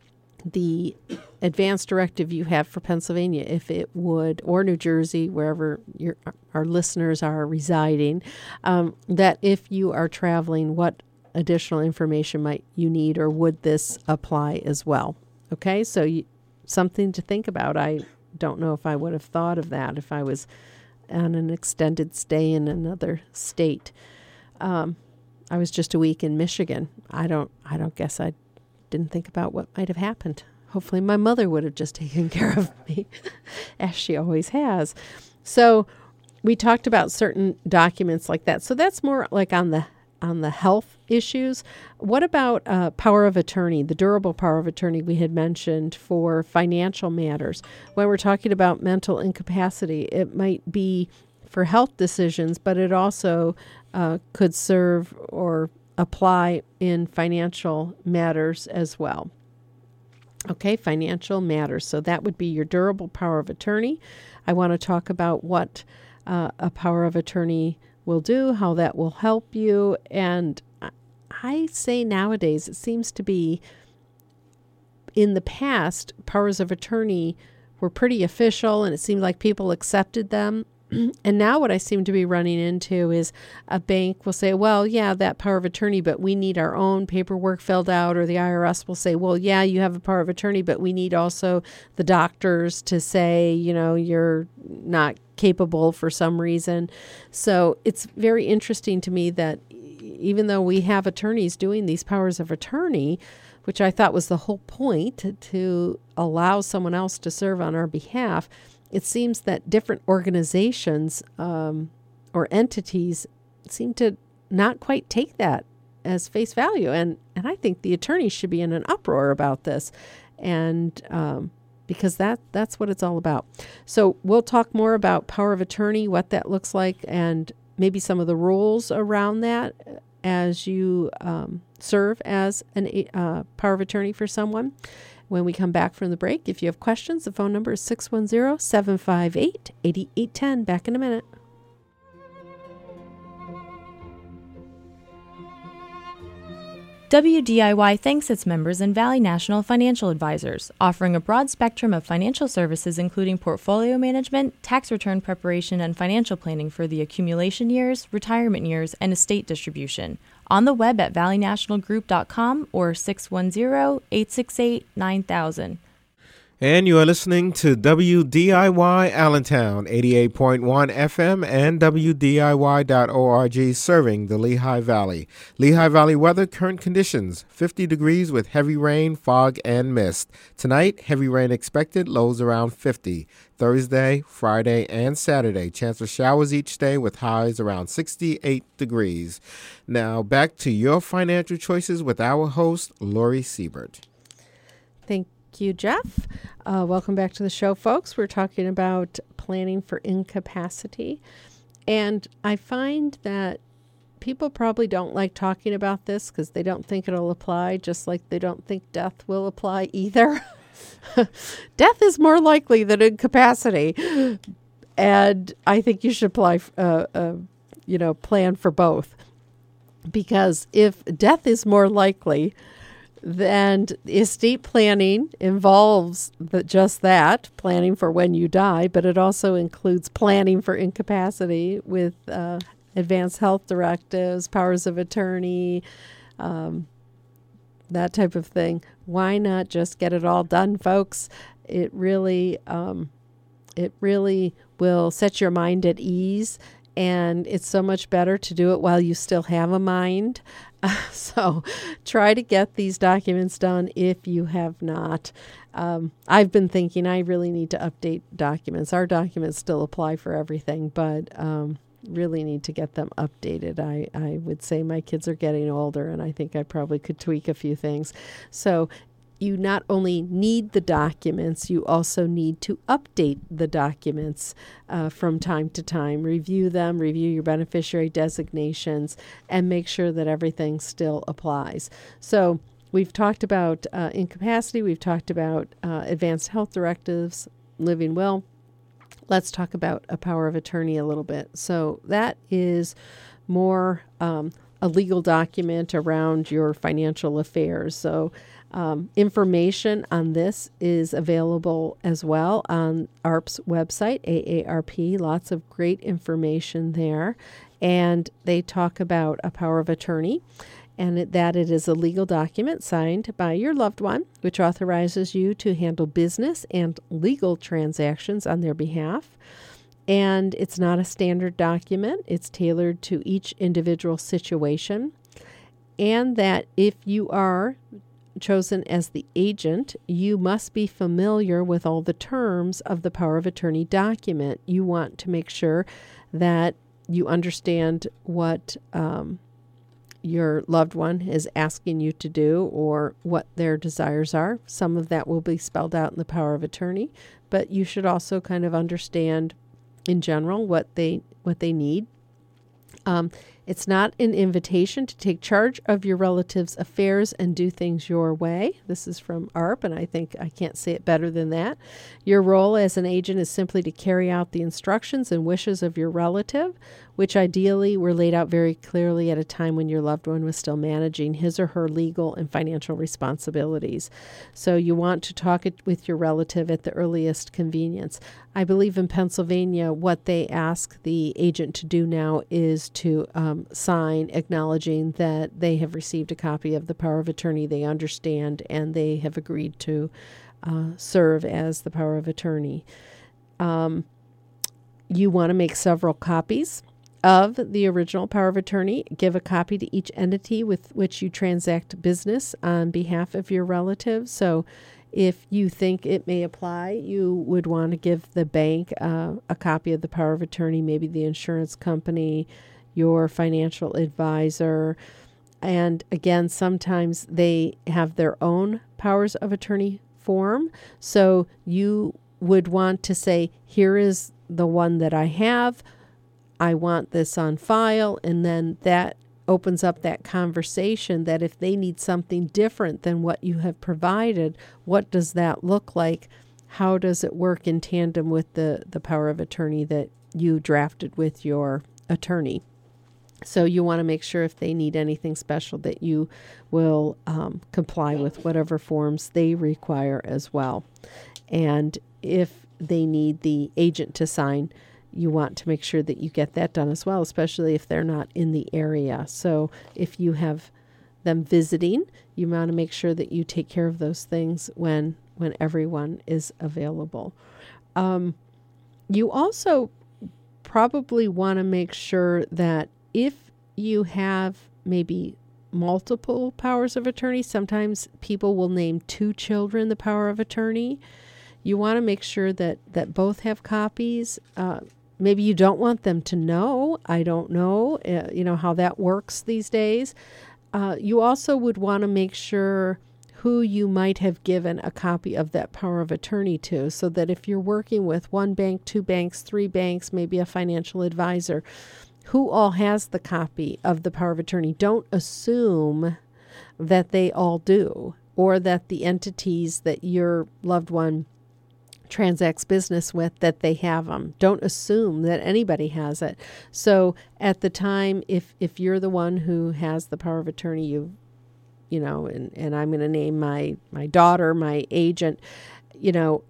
Speaker 2: the advance directive you have for Pennsylvania, if it would, or New Jersey, wherever your our listeners are residing, um, that if you are traveling, what additional information might you need, or would this apply as well? Okay, so you, something to think about. I don't know if I would have thought of that if I was on an extended stay in another state. Um, I was just a week in Michigan. I don't. I don't guess I didn't think about what might have happened. Hopefully my mother would have just taken care of me, as she always has. So we talked about certain documents like that. So that's more like on the on the health issues. What about uh, power of attorney, the durable power of attorney we had mentioned for financial matters? When we're talking about mental incapacity, it might be for health decisions, but it also uh, could serve or apply in financial matters as well. Okay, financial matters. So that would be your durable power of attorney. I want to talk about what uh, a power of attorney will do, how that will help you. And I say nowadays, it seems to be, in the past, powers of attorney were pretty official and it seemed like people accepted them. And now what I seem to be running into is a bank will say, well, yeah, that power of attorney, but we need our own paperwork filled out. Or the I R S will say, well, yeah, you have a power of attorney, but we need also the doctors to say, you know, you're not capable for some reason. So it's very interesting to me that even though we have attorneys doing these powers of attorney, which I thought was the whole point, to, to allow someone else to serve on our behalf, it seems that different organizations um, or entities seem to not quite take that as face value. And, and I think the attorneys should be in an uproar about this. And um, because that that's what it's all about. So we'll talk more about power of attorney, what that looks like, and maybe some of the rules around that as you um, serve as a uh, power of attorney for someone. When we come back from the break, if you have questions, the phone number is six one zero, seven five eight, eight eight one zero. Back in a minute.
Speaker 4: W D I Y thanks its members and Valley National Financial Advisors, offering a broad spectrum of financial services including portfolio management, tax return preparation, and financial planning for the accumulation years, retirement years, and estate distribution. On the web at valley national group dot com or six one zero, eight six eight, nine thousand.
Speaker 6: And you are listening to W D I Y Allentown, eighty-eight point one F M and W D I Y dot org, serving the Lehigh Valley. Lehigh Valley weather, current conditions, fifty degrees with heavy rain, fog, and mist. Tonight, heavy rain expected, lows around fifty. Thursday, Friday, and Saturday, chance for showers each day with highs around sixty-eight degrees. Now, back to your financial choices with our host, Lori Siebert.
Speaker 2: Thank you, Jeff. Uh, welcome back to the show, folks. We're talking about planning for incapacity. And I find that people probably don't like talking about this because they don't think it'll apply, just like they don't think death will apply either. Death is more likely than incapacity. And I think you should apply, uh, uh, you know, plan for both. Because if death is more likely, then estate planning involves the, just that, planning for when you die, but it also includes planning for incapacity with uh, advanced health directives, powers of attorney, um, that type of thing. Why not just get it all done, folks? It really, um, it really will set your mind at ease, and it's so much better to do it while you still have a mind. Uh, so try to get these documents done if you have not. Um, I've been thinking I really need to update documents. Our documents still apply for everything, but um, really need to get them updated. I, I would say my kids are getting older, and I think I probably could tweak a few things. So you not only need the documents, you also need to update the documents uh, from time to time. Review them, review your beneficiary designations, and make sure that everything still applies. So we've talked about uh, incapacity. We've talked about uh, advanced health directives, living will. Let's talk about a power of attorney a little bit. So that is more um, a legal document around your financial affairs. So Um, information on this is available as well on A A R P's website, A A R P. Lots of great information there. And they talk about a power of attorney, and it, that it is a legal document signed by your loved one, which authorizes you to handle business and legal transactions on their behalf. And it's not a standard document. It's tailored to each individual situation. And that if you are chosen as the agent, you must be familiar with all the terms of the power of attorney document. You want to make sure that you understand what um, your loved one is asking you to do or what their desires are. Some of that will be spelled out in the power of attorney, but you should also kind of understand in general what they what they need. Um, It's not an invitation to take charge of your relatives' affairs and do things your way. This is from A R P, and I think I can't say it better than that. Your role as an agent is simply to carry out the instructions and wishes of your relative, which ideally were laid out very clearly at a time when your loved one was still managing his or her legal and financial responsibilities. So you want to talk it with your relative at the earliest convenience. I believe in Pennsylvania, what they ask the agent to do now is to um, sign acknowledging that they have received a copy of the power of attorney, they understand, and they have agreed to uh, serve as the power of attorney. Um, you want to make several copies of the original power of attorney. Give a copy to each entity with which you transact business on behalf of your relative. So if you think it may apply, you would want to give the bank uh, a copy of the power of attorney, maybe the insurance company, your financial advisor. And again, sometimes they have their own powers of attorney form. So you would want to say, here is the one that I have. I want this on file. And then that opens up that conversation that if they need something different than what you have provided, what does that look like? How does it work in tandem with the, the power of attorney that you drafted with your attorney? So you want to make sure if they need anything special that you will um, comply with whatever forms they require as well. And if they need the agent to sign, you want to make sure that you get that done as well, especially if they're not in the area. So if you have them visiting, you want to make sure that you take care of those things when when everyone is available. Um, you also probably want to make sure that if you have maybe multiple powers of attorney, sometimes people will name two children the power of attorney. You want to make sure that, that both have copies. Uh, maybe you don't want them to know. I don't know, uh, you know, how that works these days. Uh, you also would want to make sure who you might have given a copy of that power of attorney to, so that if you're working with one bank, two banks, three banks, maybe a financial advisor, who all has the copy of the power of attorney. Don't assume that they all do, or that the entities that your loved one transacts business with, that they have them. Don't assume that anybody has it. So at the time, if if you're the one who has the power of attorney, you you know, and, and I'm going to name my, my daughter, my agent, you know,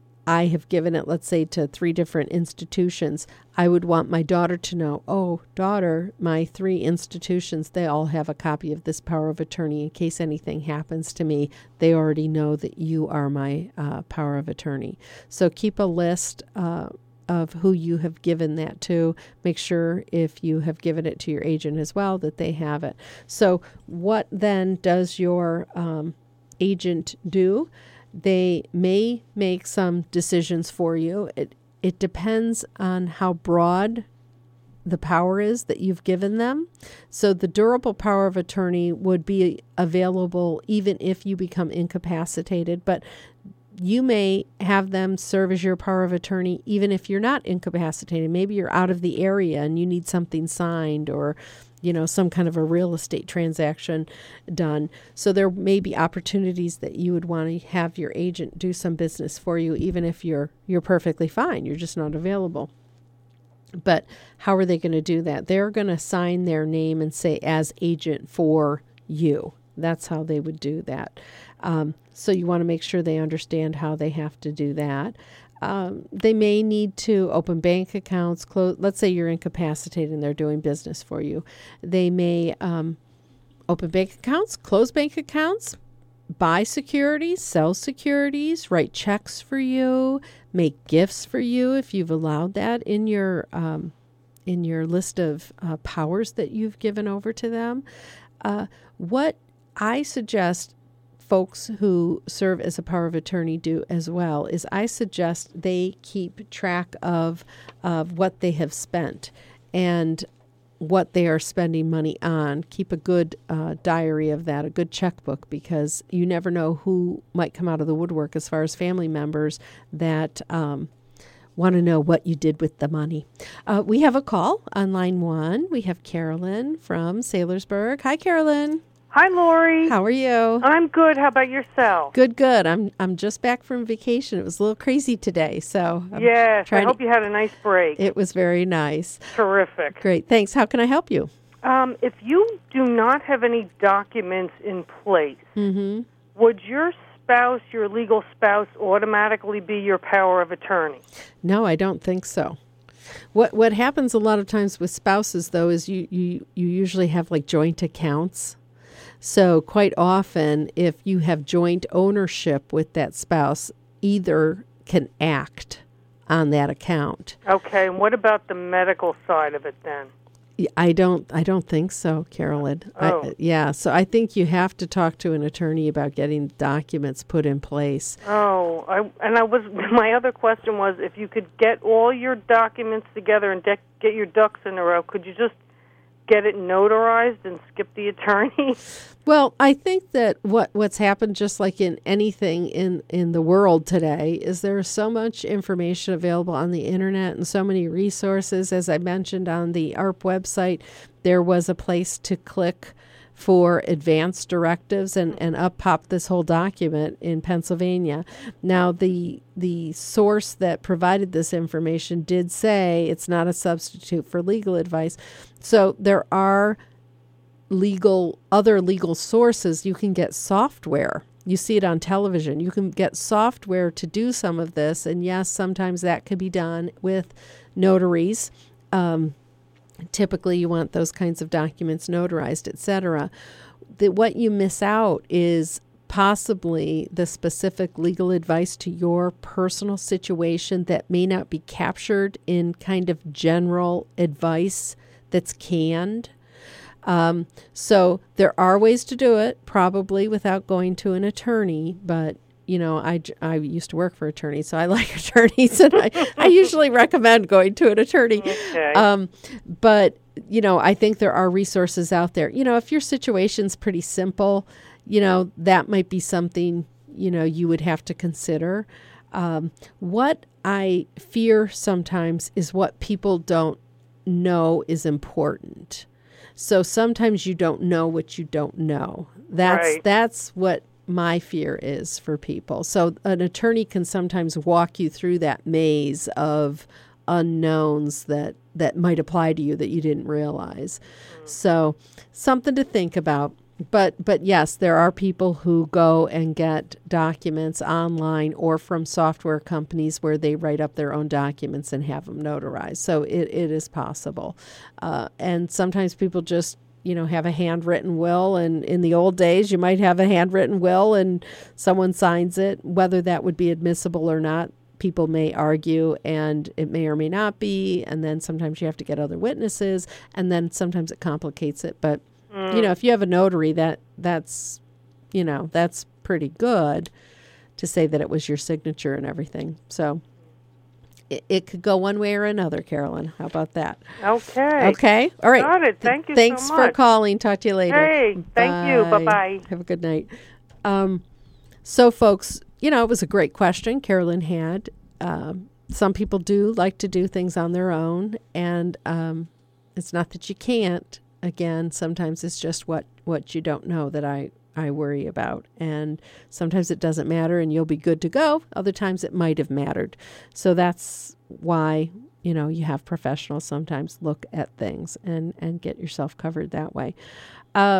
Speaker 2: I have given it, let's say, to three different institutions. I would want my daughter to know, oh, daughter, my three institutions, they all have a copy of this power of attorney. In case anything happens to me, they already know that you are my uh, power of attorney. So keep a list uh, of who you have given that to. Make sure if you have given it to your agent as well that they have it. So what then does your um, agent do? They may make some decisions for you. It it depends on how broad the power is that you've given them. So the durable power of attorney would be available even if you become incapacitated, but you may have them serve as your power of attorney even if you're not incapacitated. Maybe you're out of the area and you need something signed, or you know, some kind of a real estate transaction done. So there may be opportunities that you would want to have your agent do some business for you, even if you're you're perfectly fine. You're just not available. But how are they going to do that? They're going to sign their name and say, as agent for you. That's how they would do that. Um, so you want to make sure they understand how they have to do that. Um, they may need to open bank accounts, close, let's say you're incapacitated and they're doing business for you. They may um, open bank accounts, close bank accounts, buy securities, sell securities, write checks for you, make gifts for you if you've allowed that in your um, in your list of uh, powers that you've given over to them. Uh, what I suggest folks who serve as a power of attorney do as well is I suggest they keep track of of what they have spent and what they are spending money on. Keep a good uh, diary of that, a good checkbook, because you never know who might come out of the woodwork as far as family members that um, want to know what you did with the money. Uh, we have a call on line one. We have Carolyn from Saylorsburg. Hi, Carolyn.
Speaker 7: Hi, Lori.
Speaker 2: How are you?
Speaker 7: I'm good. How about yourself?
Speaker 2: Good, good. I'm I'm just back from vacation. It was a little crazy today, so I'm
Speaker 7: yes. I hope
Speaker 2: to,
Speaker 7: you had a nice break.
Speaker 2: It was very nice.
Speaker 7: Terrific.
Speaker 2: Great. Thanks. How can I help you?
Speaker 7: Um, if you do not have any documents in place,
Speaker 2: Mm-hmm.
Speaker 7: would your spouse, your legal spouse, automatically be your power of attorney?
Speaker 2: No, I don't think so. What what happens a lot of times with spouses, though, is you, you, you usually have like joint accounts. So quite often, if you have joint ownership with that spouse, either can act on that account.
Speaker 7: Okay, and what about the medical side of it then?
Speaker 2: I don't I don't think so, Carolyn.
Speaker 7: Oh.
Speaker 2: I, yeah, so I think you have to talk to an attorney about getting documents put in place.
Speaker 7: Oh, I, and I was my other question was, if you could get all your documents together and de- get your ducks in a row, could you just get it notarized and skip the attorney?
Speaker 2: Well, I think that what what's happened, just like in anything in, in the world today, is there's so much information available on the internet and so many resources. As I mentioned on the A A R P website, there was a place to click for advanced directives, and, and up popped this whole document in Pennsylvania. Now, the the source that provided this information did say it's not a substitute for legal advice. So there are legal other legal sources. You can get software. You see it on television. You can get software to do some of this, and yes, sometimes that could be done with notaries. Um, Typically, you want those kinds of documents notarized, et cetera. That what you miss out is possibly the specific legal advice to your personal situation that may not be captured in kind of general advice that's canned. Um, so there are ways to do it, probably without going to an attorney, but you know, I, I used to work for attorneys, so I like attorneys, and I, I usually recommend going to an attorney.
Speaker 7: Okay.
Speaker 2: Um, but, you know, I think there are resources out there. You know, if your situation's pretty simple, you know, that might be something, you know, you would have to consider. Um, what I fear sometimes is what people don't know is important. So sometimes you don't know what you don't know. That's
Speaker 7: Right.
Speaker 2: that's what my fear is for people. So an attorney can sometimes walk you through that maze of unknowns that, that might apply to you that you didn't realize. Mm. So something to think about. But but yes, there are people who go and get documents online or from software companies where they write up their own documents and have them notarized. So it, it is possible. Uh, and sometimes people just you know, have a handwritten will. And in the old days, you might have a handwritten will and someone signs it. Whether that would be admissible or not, people may argue, and it may or may not be. And then sometimes you have to get other witnesses, and then sometimes it complicates it. But, mm. you know, if you have a notary, that that's, you know, that's pretty good to say that it was your signature and everything. So it, it could go one way or another, Carolyn. How about that?
Speaker 7: Okay.
Speaker 2: Okay. All right.
Speaker 7: Got it. Thank you
Speaker 2: Thanks
Speaker 7: so much.
Speaker 2: for calling. Talk to you later.
Speaker 7: Hey, thank
Speaker 2: Bye.
Speaker 7: you. Bye-bye.
Speaker 2: Have a good night. Um, so, folks, you know, it was a great question Carolyn had. Um, some people do like to do things on their own, and um, it's not that you can't. Again, sometimes it's just what, what you don't know that I, I worry about. And sometimes it doesn't matter and you'll be good to go. Other times it might have mattered. So that's why, you know, you have professionals sometimes look at things and, and get yourself covered that way. Uh,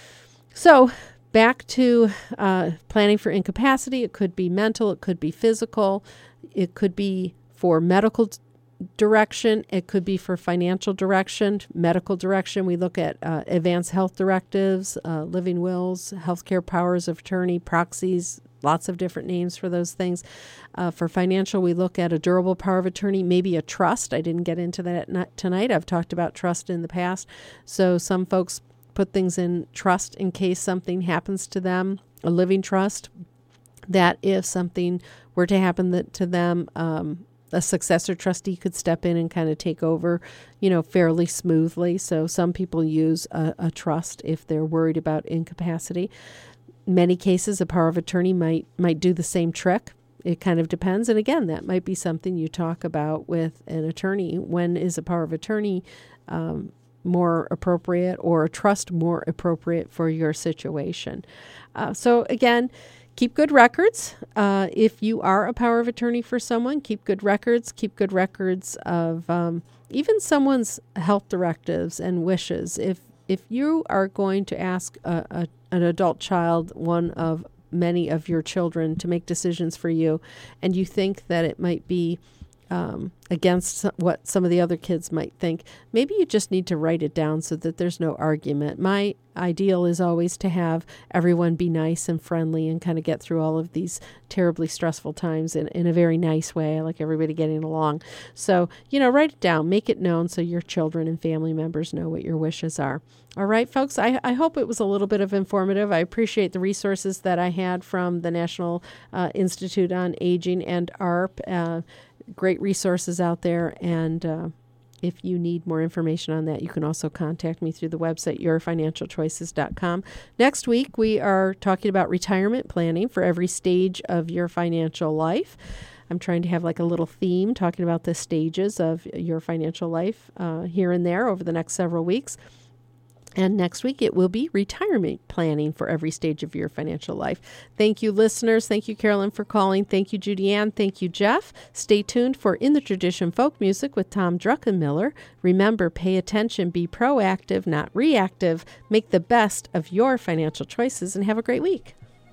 Speaker 2: so back to uh, planning for incapacity. It could be mental. It could be physical. It could be for medical t- direction. It could be for financial direction, medical direction. We look at uh, advanced health directives, uh, living wills, healthcare powers of attorney, proxies, lots of different names for those things. Uh, for financial, we look at a durable power of attorney, maybe a trust. I didn't get into that not tonight. I've talked about trust in the past. So some folks put things in trust in case something happens to them, a living trust, that if something were to happen that, to them, um, a successor trustee could step in and kind of take over, you know, fairly smoothly. So some people use a, a trust if they're worried about incapacity. Many cases, a power of attorney might might do the same trick. it kind of depends. And again, that might be something you talk about with an attorney. When is a power of attorney um, more appropriate, or a trust more appropriate for your situation? Uh, so again, keep good records. Uh, if you are a power of attorney for someone, keep good records. Keep good records of um, even someone's health directives and wishes. If if you are going to ask a, a, an adult child, one of many of your children, to make decisions for you, and you think that it might be um, against what some of the other kids might think, maybe you just need to write it down so that there's no argument. My ideal is always to have everyone be nice and friendly and kind of get through all of these terribly stressful times in, in a very nice way. I like everybody getting along. So, you know, write it down, make it known so your children and family members know what your wishes are. All right, folks, I, I hope it was a little bit of informative. I appreciate the resources that I had from the National uh, Institute on Aging and A R P. Uh, great resources out there, and uh, if you need more information on that, you can also contact me through the website your financial choices dot com. Next week, we are talking about retirement planning for every stage of your financial life. I'm trying to have like a little theme talking about the stages of your financial life uh, here and there over the next several weeks. And next week, it will be retirement planning for every stage of your financial life. Thank you, listeners. Thank you, Carolyn, for calling. Thank you, Judy Ann. Thank you, Jeff. Stay tuned for In the Tradition Folk Music with Tom Druckenmiller. Remember, pay attention, be proactive, not reactive. Make the best of your financial choices, and have a great week.